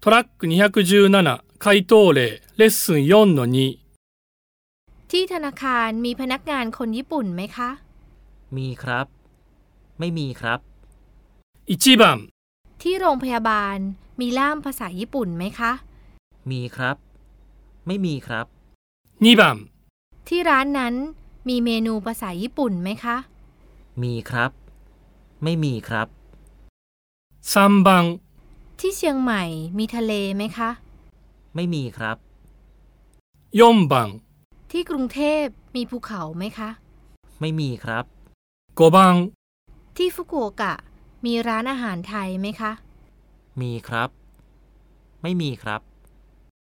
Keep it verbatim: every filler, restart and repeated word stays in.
トラックにひゃくじゅうなな回答例レッスン よんのにที่ธนาคารมีพนักงานคนญี่ปุ่นไหมคะมีครับไม่มีครับいちばんที่โรงพยาบาลมีล่ามภาษาญี่ปุ่นไหมคะมีครับไม่มีครับにばんที่ร้านนั้นมีเมนูภาษาญี่ปุ่นไหมคะมีครับไม่มีครับさんばんที่เชียงใหม่มีทะเลไหมคะไม่มีครับよんばんที่กรุงเทพมีภูเขาไหมคะไม่มีครับごばんที่ฟุกุโอกะมีร้านอาหารไทยไหมคะมีครับไม่มีครับ